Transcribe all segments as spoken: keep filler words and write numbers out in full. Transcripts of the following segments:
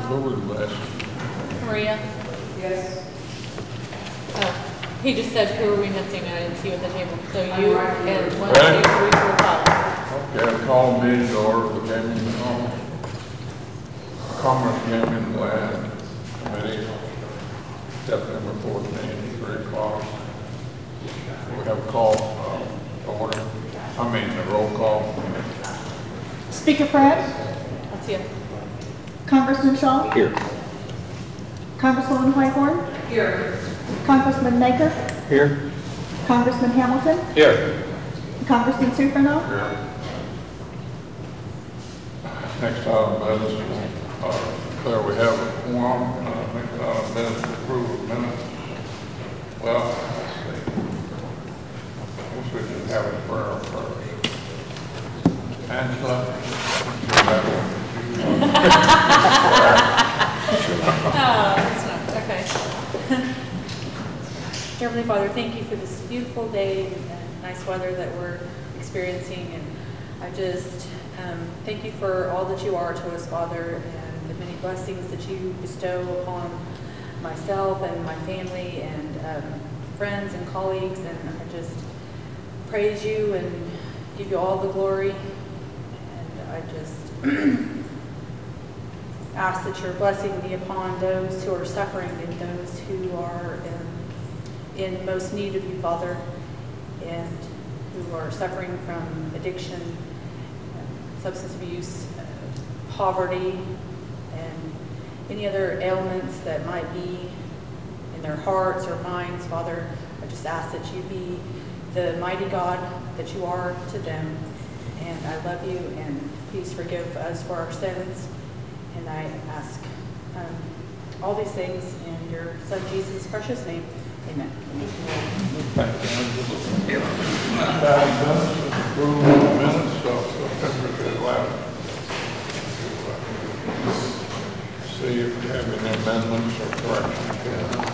Lord bless. Maria? Yes. Oh, he just said, who are we missing? I didn't see you at the table. So I'm you right here. and one, Ready? two, three, four, five. Okay, I'll call meeting to order the Gaming Home. Commerce Gaming Land Committee, September fourteenth, three o'clock. We have a call, uh, order, I mean, the roll call. Speaker Pratt, That's you. Congressman Shaw, Here. Congresswoman Whitehorn, Here. Congressman Maker, Here. Congressman Hamilton, Here. Congressman Sufrano, Here. Next item of business, uh, there we have a quorum, uh, next item of business, approval of minutes. Well, let's see. I guess we should have a prayer first. Angela, you have one. Oh, that's not, okay. Heavenly Father, thank you for this beautiful day and nice weather that we're experiencing. And I just um, thank you for all that you are to us, Father, and the many blessings that you bestow upon myself and my family and um, friends and colleagues. And I just praise you and give you all the glory. And I just ask that your blessing be upon those who are suffering and those who are in, in most need of you, Father, and who are suffering from addiction, uh, substance abuse, uh, poverty, and any other ailments that might be in their hearts or minds, Father. I just ask that you be the mighty God that you are to them. And I love you, and please forgive us for our sins. And I ask um, all these things in your Son Jesus' precious name. Amen. Thank you, Angela. Next item of business is approval of the minutes of September the eleventh. See if you have any amendments or corrections.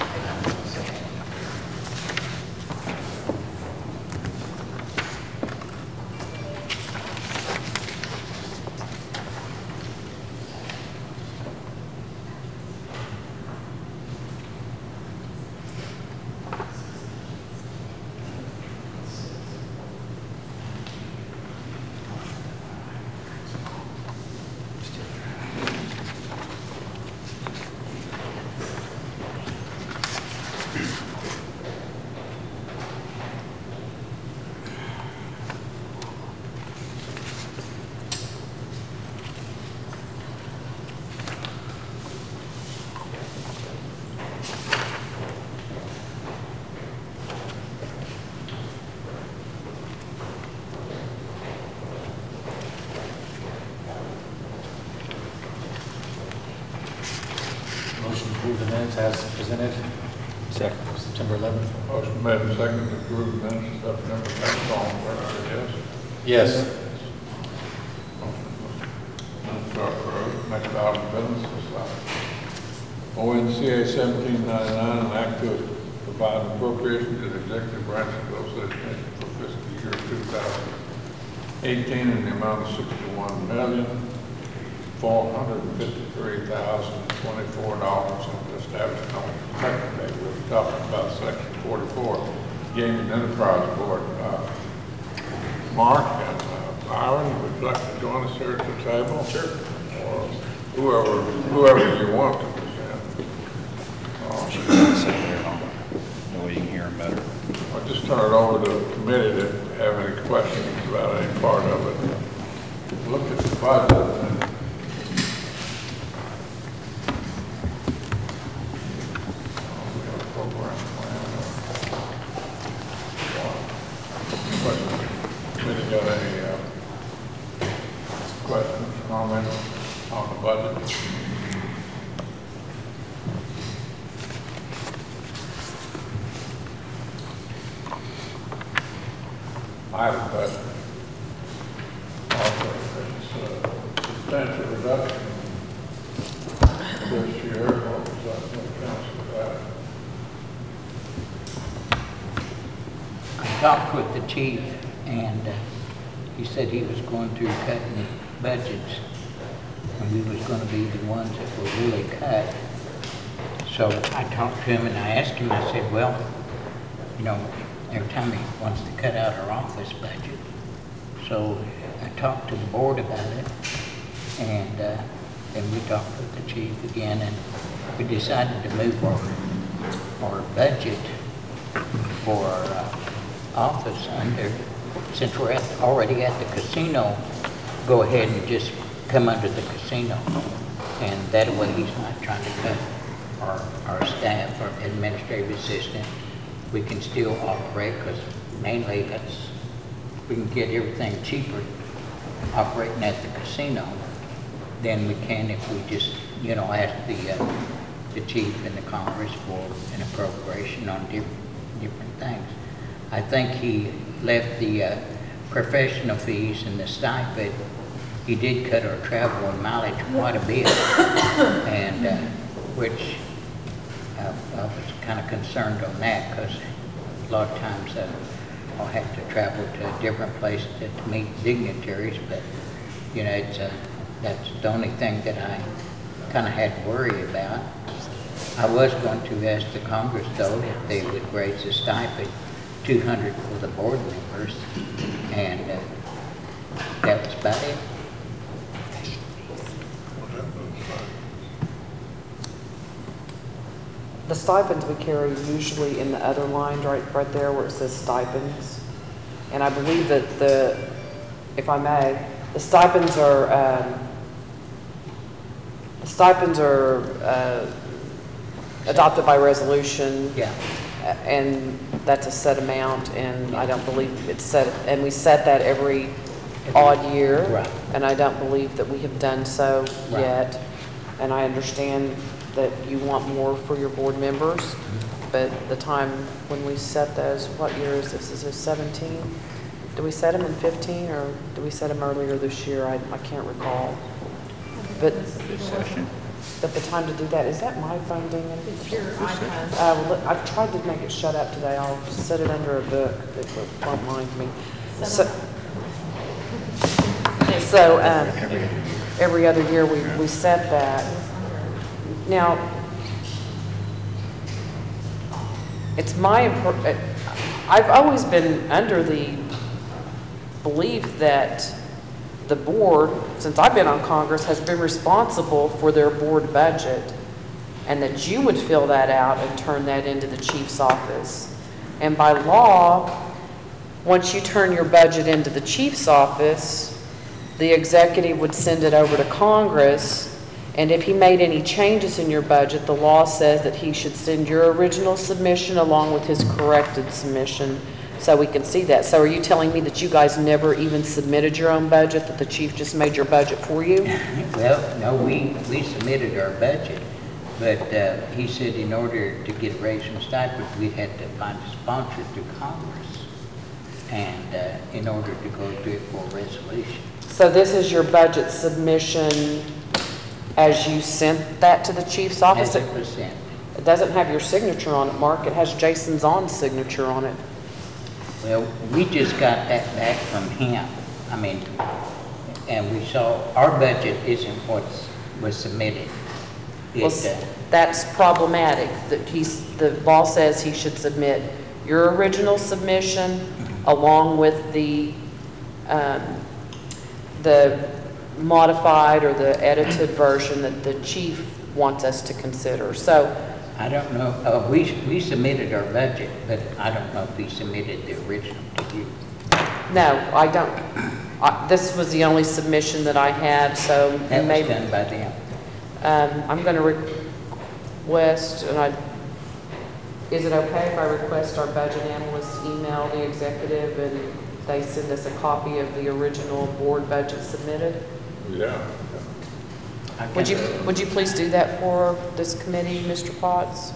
Motion to approve the minutes as presented. Second. September eleventh. Motion made and seconded to approve the minutes of September tenth. All in favor, say yes. Yes. Minutes are approved. Next item of business is uh, O N C A seventeen ninety-nine, an act to provide appropriation to the executive branch association for fiscal year two thousand eighteen in the amount of sixty-one million, four hundred fifty-three thousand, twenty-four dollars and establishing on effective date. We're talking about section forty-four, Gaming Enterprise Board. Uh, Mark and uh, Byron, would you like to join us here at the table? Sure. Or whoever, whoever you want to present. Uh, Sit there, that way you can hear them better. I'll just turn it over to the committee to have any questions about any part of it. Look at the budget and oh, we have a program plan. Question. Committee got any uh, questions, comments on the budget? I have a question. Also, it's a substantial reduction this year. What was that, what counts for that? I talked with the chief, and uh, he said he was going to cut any budgets and we was gonna be the ones that were really cut. So I talked to him and I asked him, I said, well, you know, every time he wants to cut out our office budget. So I talked to the board about it, and uh, then we talked with the chief again, and we decided to move our, our budget for our uh, office under, since we're at, already at the casino, go ahead and just come under the casino. And that way he's not trying to cut our, our staff, our administrative assistant. We can still operate, because mainly that's, we can get everything cheaper operating at the casino than we can if we just, you know, ask the, uh, the chief and the Congress for an appropriation on different, different things. I think he left the uh, professional fees and the stipend. He did cut our travel and mileage quite a bit, and uh, which uh, I was kind of concerned on that, because a lot of times uh, I'll have to travel to a different place to, to meet dignitaries, but you know, it's uh, that's the only thing that I kind of had to worry about. I was going to ask the Congress, though, if they would raise the stipend two hundred for the board members, and uh, that was about it. The stipends we carry usually in the other line, right, right there where it says stipends. And I believe that the, if I may, the stipends are, um, the stipends are uh, adopted by resolution. Yeah. uh, And that's a set amount, and I don't believe it's set, and we set that every odd year. Right. And I don't believe that we have done so Right. yet. And I understand that you want more for your board members, but the time when we set those, what year is this? Is this seventeen? Do we set them in fifteen, or do we set them earlier this year? I, I can't recall. But, but the time to do that, is that my phone dinging? It's your iPad. Uh, well, look, I've tried to make it shut up today. I'll set it under a book that won't mind me. So, so um, every other year we, we set that. Now, it's my, impor- I've always been under the belief that the board, since I've been on Congress, has been responsible for their board budget, and that you would fill that out and turn that into the chief's office. And by law, once you turn your budget into the chief's office, the executive would send it over to Congress. And if he made any changes in your budget, the law says that he should send your original submission along with his corrected submission so we can see that. So are you telling me that you guys never even submitted your own budget, that the chief just made your budget for you? Well, no, we, we submitted our budget, but uh, he said in order to get a raise in stipend, we had to find a sponsor through Congress, and uh, in order to go do it for a resolution. So this is your budget submission as you sent that to the chief's office? As it was sent. It doesn't have your signature on it, Mark. It has Jason's on signature on it. Well, we just got that back from him. I mean, and we saw our budget isn't what was submitted. It, Well, uh, that's problematic. That he's, the law says he should submit your original submission along with the, um, the modified or the edited version that the chief wants us to consider. So I don't know, uh, we, we submitted our budget, but I don't know if he submitted the original to you. no, I don't. I, this was the only submission that I had, so That was maybe done by them. um, I'm going to request, and I, is it okay if I request our budget analyst email the executive and they send us a copy of the original board budget submitted? Yeah. I Would you, can- would you please do that for this committee, Mister Potts?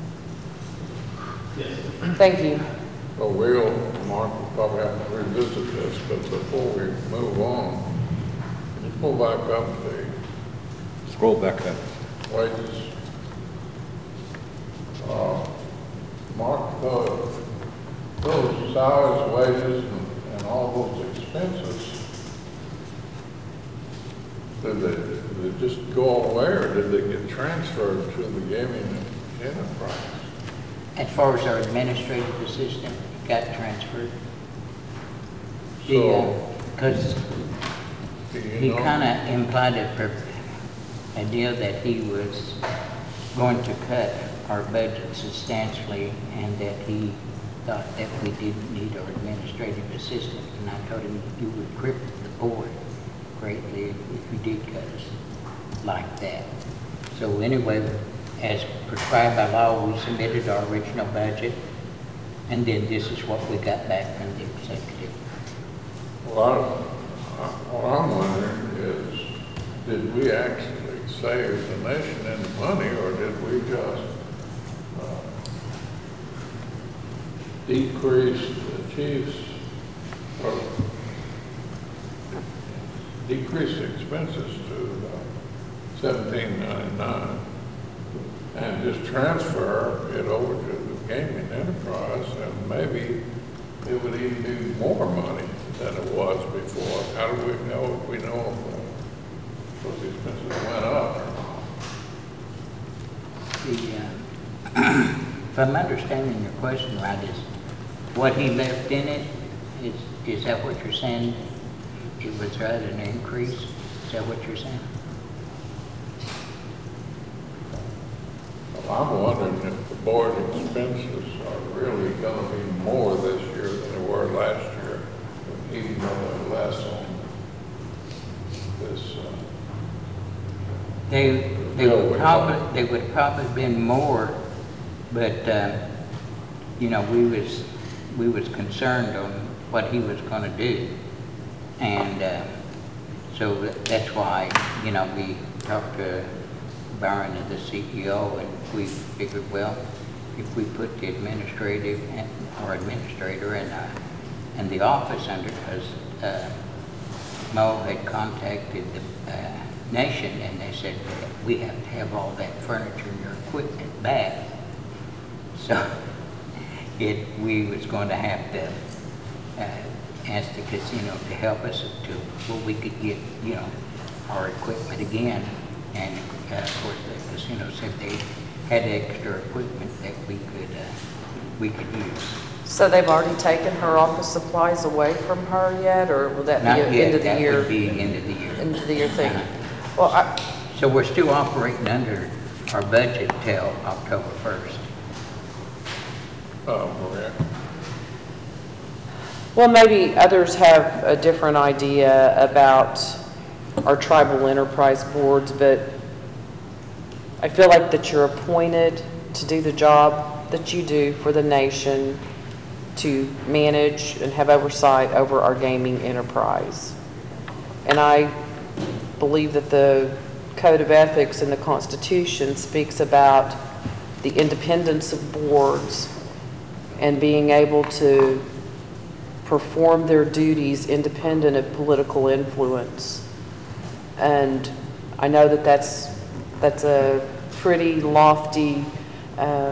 Yes. Thank you. Well, we'll, Mark will probably have to revisit this, but before we move on, can you pull back up the Scroll back up. wages? Uh, Mark, those, those salaries, wages, and, and all those expenses, do they, did they just go all the way, or did they get transferred to the gaming enterprise? As far as our administrative assistant, got transferred. So, Because do you he know? kind of implied a, per- a deal that he was going to cut our budget substantially and that he thought that we didn't need our administrative assistant. And I told him you would cripple the board greatly if you did cut us like that. So anyway, as prescribed by law, we submitted our original budget, and then this is what we got back from the executive. Well, I- I- what I'm wondering is, did we actually save the nation any money, or did we just uh, decrease the chief's, or decrease the expenses to seventeen ninety-nine and just transfer it over to the gaming enterprise, and maybe it would even be more money than it was before? How do we know if we know if uh, those expenses went up or not? The, uh, if I'm understanding your question right, is what he left in it, is, is that what you're saying? It was rather an increase? Is that what you're saying? Well, I'm wondering if the board expenses are really gonna be more this year than they were last year, even though they're less on this, uh, They, they would probably, they would probably been more, but, um, you know, we was, we was concerned on what he was gonna do. And, uh, so that- that's why, you know, we talked to Byron and the C E O, and we figured, well, if we put the administrative, and our administrator and, uh, and the office under, because, uh, Mo had contacted the, uh, Nation, and they said, we have to have all that furniture and your equipment back. So it, we was going to have to uh, ask the casino to help us to, well, we could get, you know, our equipment again. And uh, of course, the casino said they had extra equipment that we could, uh, we could use. So they've already taken her office supplies away from her yet, or will that Not be an yet, end of the that year? would be end of the year. End of the year thing. Uh-huh. Well, I, So we're still operating under our budget till October first. oh, Maria. well, maybe others have a different idea about our tribal enterprise boards, but I feel like that you're appointed to do the job that you do for the nation, to manage and have oversight over our gaming enterprise. And I believe that the Code of Ethics in the Constitution speaks about the independence of boards and being able to perform their duties independent of political influence. And I know that that's, that's a pretty lofty um,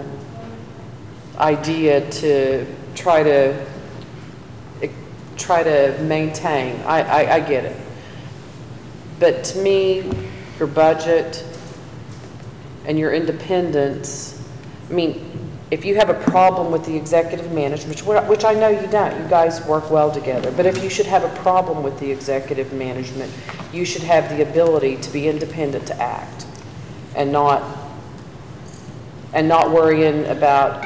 idea to try to try to maintain. I, I, I get it. But to me, your budget and your independence, I mean, if you have a problem with the executive management, which I know you don't, you guys work well together, but if you should have a problem with the executive management, you should have the ability to be independent to act and not, and not worrying about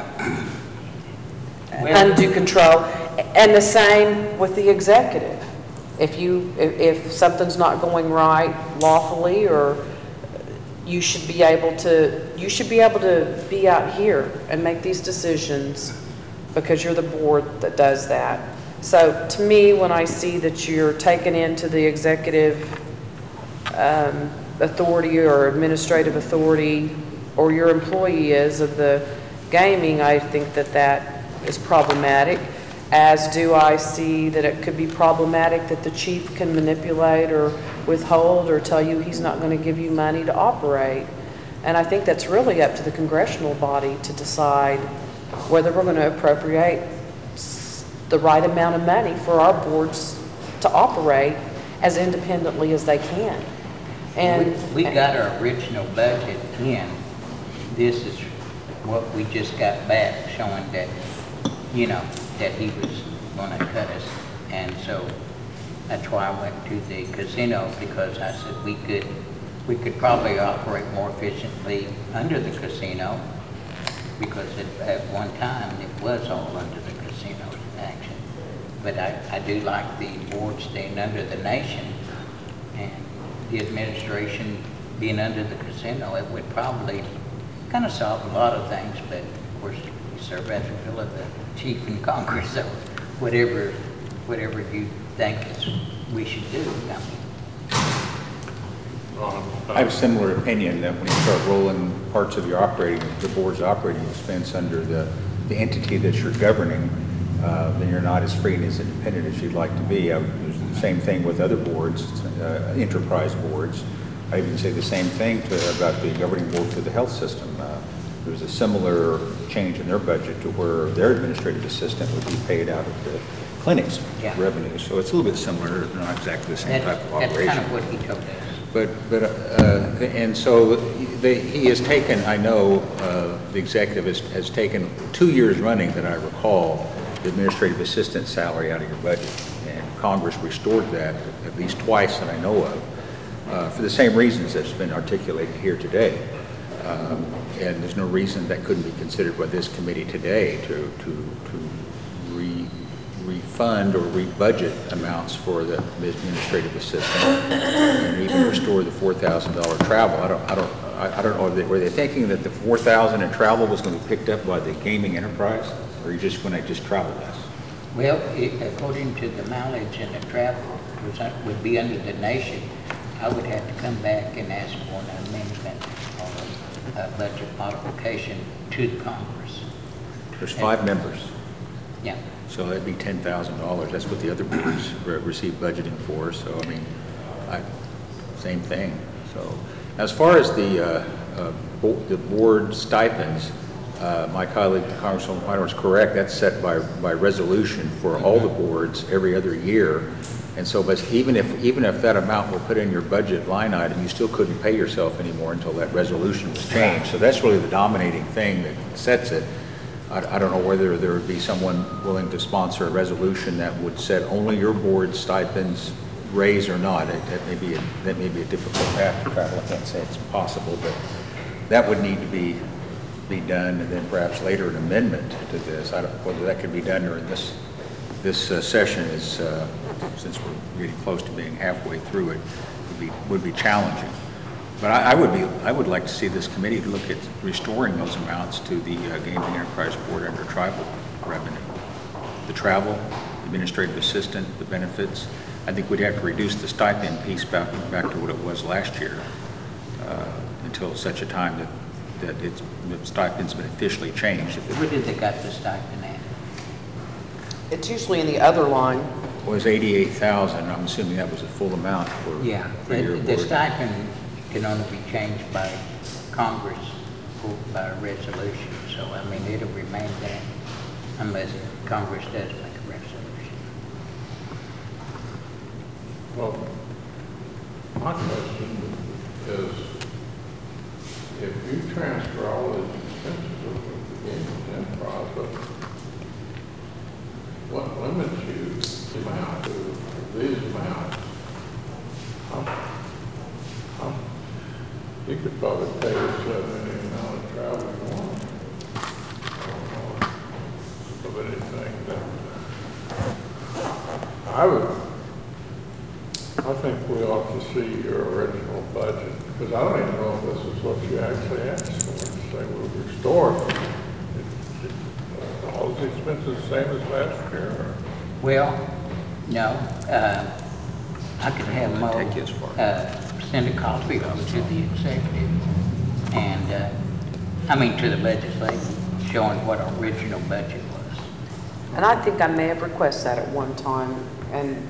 undue control. And the same with the executive. If you, if, if something's not going right lawfully, or you should be able to, you should be able to be out here and make these decisions because you're the board that does that. So to me, when I see that you're taken into the executive um, authority or administrative authority, or your employee is of the gaming, I think that that is problematic. As do I see that it could be problematic that the chief can manipulate or withhold or tell you he's not going to give you money to operate. And I think that's really up to the congressional body to decide whether we're going to appropriate the right amount of money for our boards to operate as independently as they can. And. We we got our original budget in. This is what we just got back showing that, you know, that he was gonna cut us. And so that's why I went to the casino, because I said we could, we could probably operate more efficiently under the casino, because at, at one time it was all under the casino's action. But I, I do like the board staying under the nation, and the administration being under the casino. It would probably kind of solve a lot of things, but of course you serve as a bill of the chief in Congress, so whatever, whatever you think is we should do. I mean, Ron, I have a similar opinion that when you start rolling parts of your operating, the board's operating expense under the, the entity that you're governing, uh, then you're not as free and as independent as you'd like to be. I would, it was the same thing with other boards, uh, enterprise boards. I even say the same thing to, about the governing board for the health system. Uh, there was a similar change in their budget to where their administrative assistant would be paid out of the clinic's Yeah. revenue. So it's a little bit similar, not exactly the same that's, type of that's operation. kind of what he told us. But, but, uh, and so they, he has taken, I know, uh, the executive has, has taken two years running that I recall, the administrative assistant salary out of your budget. And Congress restored that at least twice that I know of, uh, for the same reasons that's been articulated here today. Um, and there's no reason that couldn't be considered by this committee today to, to, to re, refund or rebudget amounts for the administrative assistant, and even restore the four thousand dollar travel. I don't, I don't, I I don't know. Were they thinking that the four thousand in travel was going to be picked up by the gaming enterprise, or are you just going to just travel less? Well, it, according to the mileage and the travel, which would be under the nation, I would have to come back and ask for an amendment or a budget modification to the Congress. There's five members, Yeah. so that'd be ten thousand dollars. That's what the other boards re- receive budgeting for. So I mean, I, same thing. So as far as the uh, uh, bo- the board stipends, uh, my colleague Congresswoman White is correct. That's set by by resolution for all the boards every other year. And so, but even if even if that amount were put in your budget line item, you still couldn't pay yourself anymore until that resolution was changed. So that's really the dominating thing that sets it. I, I don't know whether there would be someone willing to sponsor a resolution that would set only your board stipends raise or not. That, that may be a, that may be a difficult path to travel. I can't say it's possible, but that would need to be be done, and then perhaps later an amendment to this. I don't whether that could be done during this this uh, session is, uh, since we're really close to being halfway through it, would be would be challenging. But I, I would be I would like to see this committee look at restoring those amounts to the uh, Gaming Enterprise Board under tribal revenue. The travel, administrative assistant, the benefits. I think we'd have to reduce the stipend piece back back to what it was last year, uh, until such a time that that it's the stipend's been officially changed. If Where it did they got the stipend at? It's usually in the other line. was eighty-eight thousand, I'm assuming that was the full amount for Yeah, for your the the board. stipend can only be changed by Congress or by resolution. So, I mean, it'll remain that unless Congress does make a resolution. Well, my question is, if you transfer all these expenses over to the gaming enterprise, but what limits you the amount to these amounts? How, how, you could probably pay yourself any amount of travel you want. I don't know of anything that, I would, I think we ought to see your original budget, because I don't even know if this is what you actually asked for. You say we'll restore it. It- it- uh, All the expenses the same as last year, or? Well, no, uh, I could have Mo, Take you as far. uh, send a copy of it to the executive and, uh, I mean, to the legislature, showing what our original budget was. And I think I may have requested that at one time, and,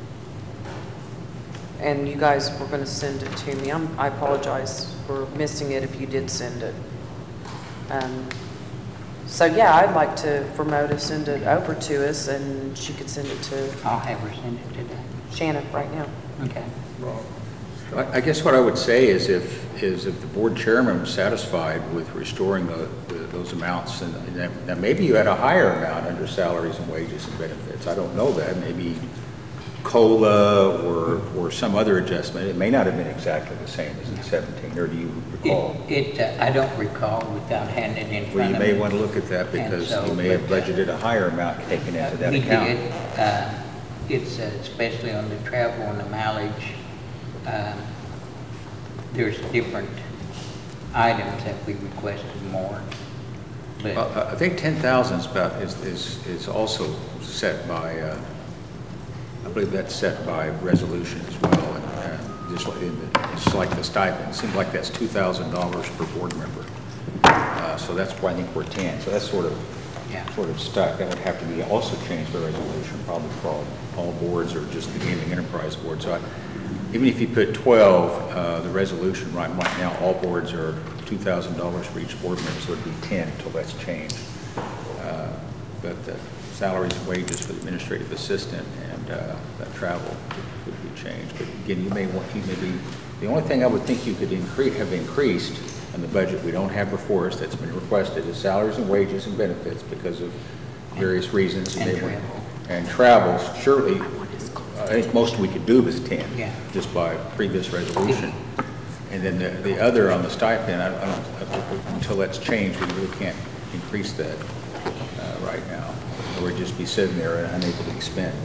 and you guys were gonna send it to me. I'm, I apologize for missing it if you did send it. Um, So, yeah, I'd like to, for Mo to send it over to us, and she could send it to I'll have her send it today. Shannon right now. Okay. Well, I I guess what I would say is if, is if the board chairman was satisfied with restoring the, the- those amounts, and and then- now maybe you had a higher amount under salaries and wages and benefits. I don't know that. Maybe COLA or, or some other adjustment. It may not have been exactly the same as in seventeen, or do you recall? It, it, uh, I don't recall without having it in Well, front you of me. may want to look at that And because so, you may have but, uh, budgeted a higher amount taken into that We account. did. Uh, It's uh, especially on the travel and the mileage. um, There's different items that we requested more. But Well, I I think ten thousand is about, is, is, is also set by, uh, I believe that's set by resolution as well. And uh, just like, it's like the stipend, it seems like that's two thousand dollars per board member. Uh, So that's why I think we're ten. So that's sort of, Yeah. sort of stuck. That would have to be also changed by resolution, probably for all, all boards or just the gaming enterprise board. So I, even if you put twelve, uh, the resolution right, right now, all boards are two thousand dollars for each board member, so it'd be ten until that's changed. Uh, But the salaries and wages for the administrative assistant and uh, that travel would be changed. But again, you may want, you may be, the only thing I would think you could increase, have increased in the budget we don't have before us that's been requested is salaries and wages and benefits because of various reasons. And they went- travel. And travel, surely, I think most we could do was ten. Yeah. Just by previous resolution. And then the, the other on the stipend, I I don't, until that's changed, we really can't increase that uh, right now. Or we'd just be sitting there and unable to be spent.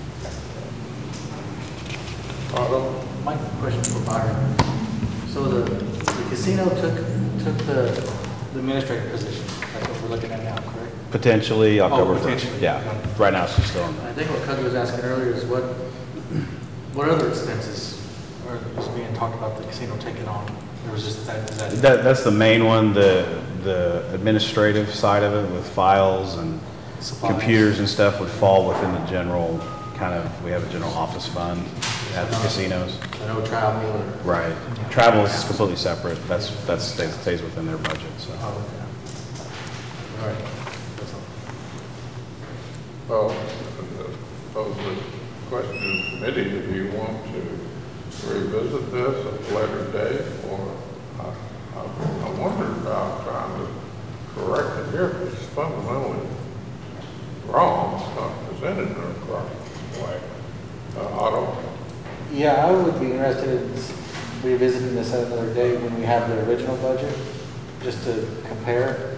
Otto? My question for Byron. So the, the casino took, took the, the administrative position, that's what we're looking at now, correct? Potentially October first. potentially. Yeah, right now it's just still on I that. think what Cuddy was asking earlier is what, what other expenses are just being talked about the casino taking on? There was just that, is that, That, that's the main one, the, the administrative side of it with files and Supplies. computers and stuff would fall within the general kind of, we have a general office fund at the casinos. I know travel or? Right. Travel is completely separate. That's, that stays, stays within their budget, so. Oh, okay. All right, that's all. Well, uh, pose the question to the committee, if you want to revisit this at a later date, or I, I, I wonder about trying to correct it here, because it's fundamentally wrong, it's not presented in a correct way. Uh, Otto? Yeah, I would be interested in revisiting this at another date when we have the original budget, just to compare.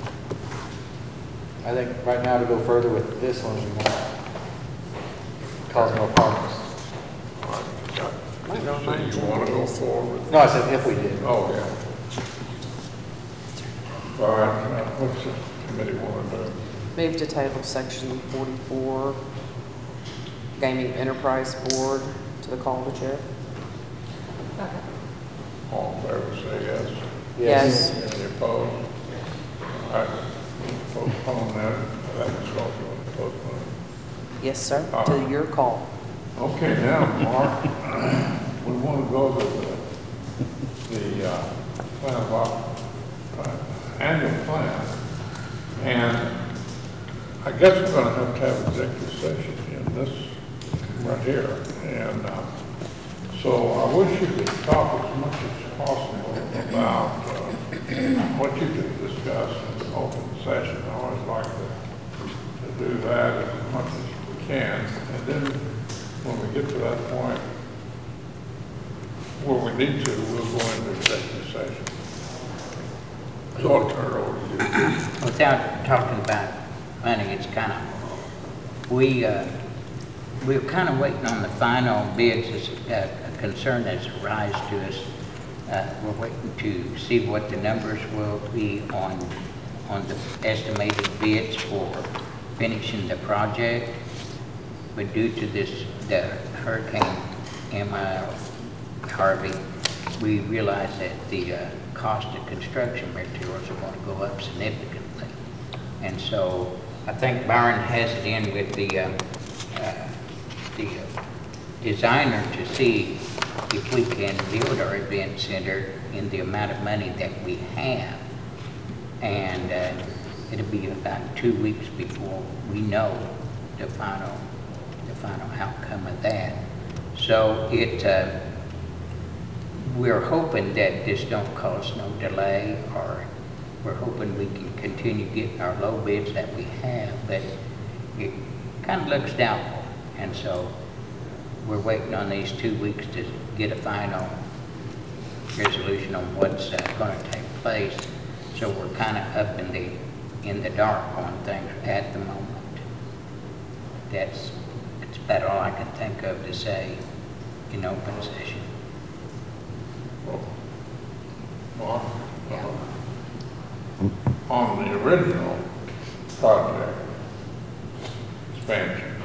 I think right now to go further with this one, we might cause more problems. Did you say you want to go forward? No, I said if we did. Oh, yeah. All right, uh, what's the committee want to do? Move to table section forty-four, gaming enterprise board, to the call of the chair. All in favor, say yes. Yes. Any opposed? All right, postpone that, that was also postponed. Yes, sir, to your call. Okay, now, Mark, we want to go to the, the, uh, plan of, op- uh, annual plan. And I guess we're gonna have to have executive session in this, right here. And, uh, so I wish you could talk as much as possible about, uh, what you could discuss in open session. I always like to, to do that as much as we can. And then when we get to that point where we need to, we'll go into executive session. So I'll turn it over to you. without talking about money, it's kind of, we, uh, we're kind of waiting on the final bids. It's uh, a concern that's arisen to us. Uh, We're waiting to see what the numbers will be on, on the estimated bids for finishing the project. But due to this, the Hurricane Emma, Harvey, we realized that the uh, cost of construction materials are going to go up significantly. And so I think Byron has it in with the, uh, uh, the uh, designer to see if we can build our event center in the amount of money that we have. And uh, it'll be about two weeks before we know the final, the final outcome of that. So it, uh, we're hoping that this don't cause no delay, or we're hoping we can continue getting our low bids that we have, but it kind of looks doubtful. And so we're waiting on these two weeks to get a final resolution on what's uh, going to take place. So we're kind of up in the, in the dark on things at the moment. That's, that's about all I can think of to say in open session. Well, uh, on the original project expansion,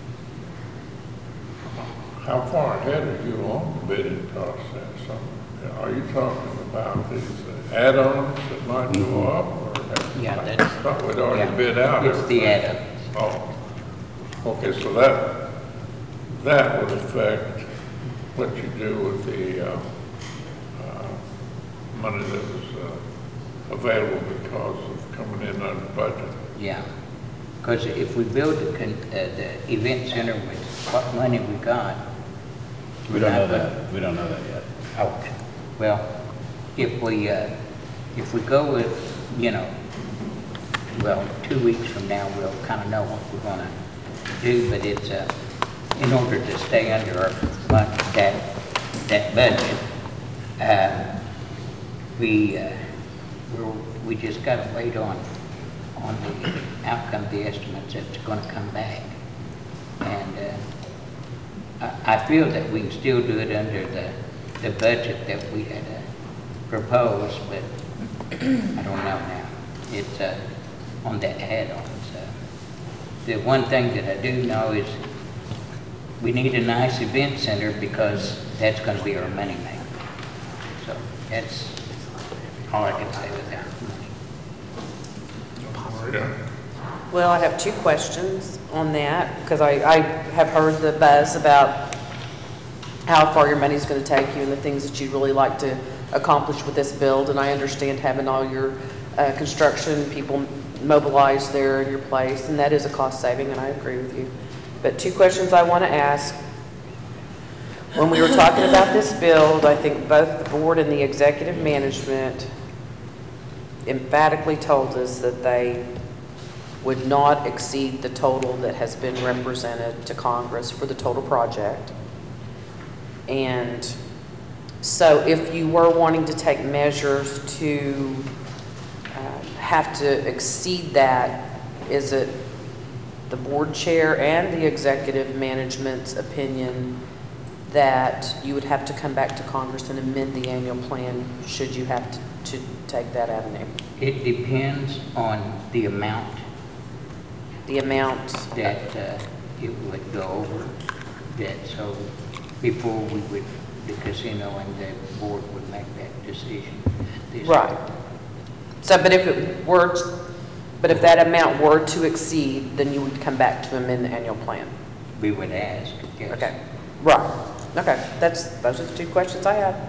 how far ahead are you on the bidding process? Um, Are you talking about these add-ons that might go up, or have- Yeah, that's- I thought we'd already yeah, bid out it's the everything? add-ons. Oh, okay, so that, that would affect what you do with the, uh, uh, money that was, uh, available because of coming in under budget. Yeah, because if we build the, con- uh, the event center with what money we got. We don't know we're not that, we don't know that yet. gonna- Okay, well, if we, uh, if we go with, you know, well, two weeks from now, we'll kind of know what we're gonna do, but it's, uh, in order to stay under our, mon- that, that budget, uh, we, uh, we're, we just gotta wait on, on the outcome of the estimates that's gonna come back. And, uh, I, I feel that we can still do it under the, the budget that we had, uh, proposed, but I don't know now. It's, uh, on the add-ons. Uh, the one thing that I do know is we need a nice event center because that's gonna be our moneymaker. So that's all I can say with that. Yeah. Well, I have two questions on that, because I, I have heard the buzz about how far your money's gonna take you and the things that you'd really like to accomplish with this build, and I understand having all your uh, construction people mobilized there in your place, and that is a cost saving, and I agree with you. But two questions I want to ask. When we were talking about this build, I think both the board and the executive management emphatically told us that they would not exceed the total that has been represented to Congress for the total project. And so if you were wanting to take measures to uh, have to exceed that, is it the board chair and the executive management's opinion that you would have to come back to Congress and amend the annual plan should you have to, to take that avenue? It depends on the amount The amount, that uh, it would go over, that so before we would, the casino and the board would make that decision. This- right. So, but if it were, but if that amount were to exceed, then you would come back to amend the annual plan? We would ask, yes. Okay, right. Okay, that's, those are the two questions I have.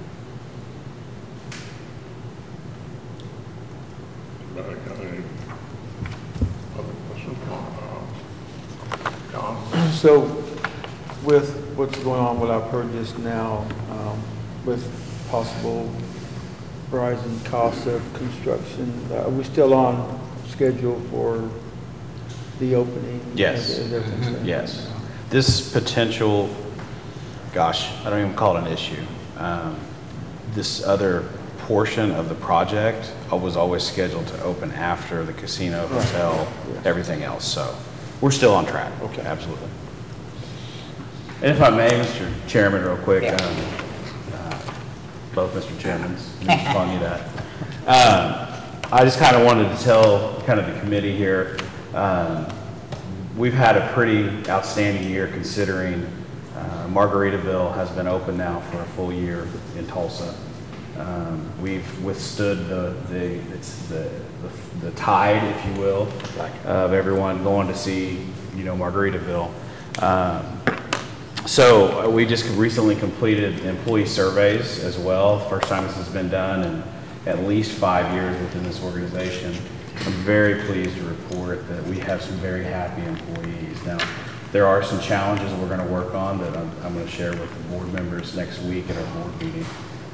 Anybody got any other questions? Uh, John? So with what's going on, what I've heard just now, um, with possible rising costs of construction, uh, are we still on schedule for the opening? Yes. Is everything set? Yes. This potential, gosh, I don't even call it an issue. Um, This other portion of the project was always scheduled to open after the casino, Right. hotel, Yes. everything else. So we're still on track. Okay. Absolutely. And if I may, Mister Chairman, real quick, Yeah. um, uh, both Mister Chairmans, I'm just calling you that. Um, I just kind of wanted to tell kind of the committee here, um, we've had a pretty outstanding year considering uh, Margaritaville has been open now for a full year in Tulsa. Um, We've withstood the, the, it's the, the- the tide, if you will, of everyone going to see, you know, Margaritaville. Um, So uh, we just recently completed employee surveys as well. First time this has been done in at least five years within this organization. I'm very pleased to report that we have some very happy employees. Now, there are some challenges we're going to work on that I'm, I'm going to share with the board members next week at our board meeting.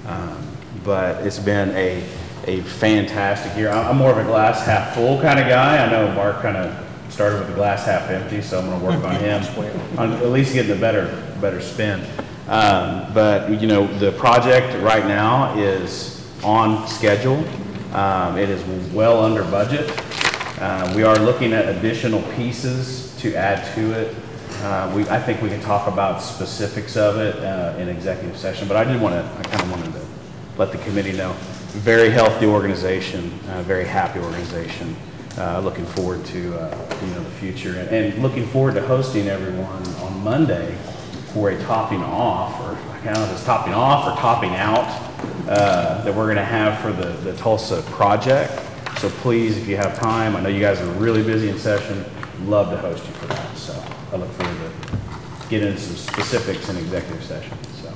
Um, But it's been a, a fantastic year. I'm I'm more of a glass half full kind of guy. I know Mark kind of started with the glass half empty, so I'm going to work on him, on at least getting a better, better spin. Um, But, you know, the project right now is on schedule. Um, It is well under budget. Uh, We are looking at additional pieces to add to it. Uh, We, I think we can talk about specifics of it uh, in executive session, but I did want to, I kind of wanted to let the committee know. Very healthy organization, uh, very happy organization. Uh, Looking forward to, uh, you know, the future, and, and looking forward to hosting everyone on Monday for a topping off, or I can't know if it's topping off or topping out, uh, that we're going to have for the, the Tulsa project. So please, if you have time, I know you guys are really busy in session, love to host you for that. So I look forward to getting into some specifics in executive session, so.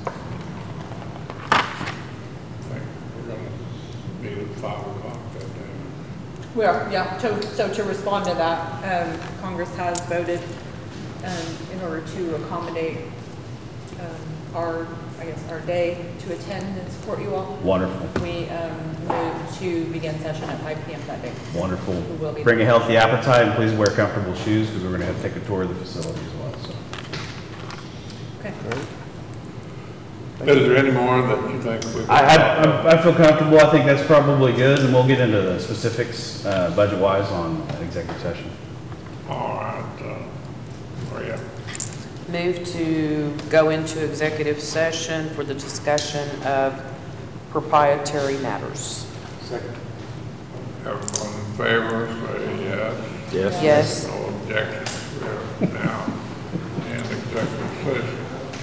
We're gonna meet at five o'clock that day. Well, yeah, so, so to respond to that, um, Congress has voted, um, in order to accommodate, um, our, I guess, our day to attend and support you all. Wonderful, We, um, moved to begin session at five P M that day. wonderful. We will be- Bring a healthy appetite, and please wear comfortable shoes, because we're going to have to take a tour of the facility as well, so. Okay. Is there any more that you think we? I, I, I- I feel comfortable, I think that's probably good, and we'll get into the specifics, uh, budget-wise on an executive session. All right, uh, where you at? Move to go into executive session for the discussion of proprietary matters. Second. Everyone in favor, say yes. Yes? Yes. No objections, we are now in executive session.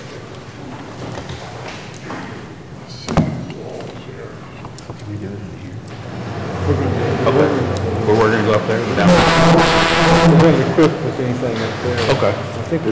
Let's see, walls here. Can we do it in here? Okay. We're, we're gonna go up there, or down? We're going to equip with anything up there. Okay. I think we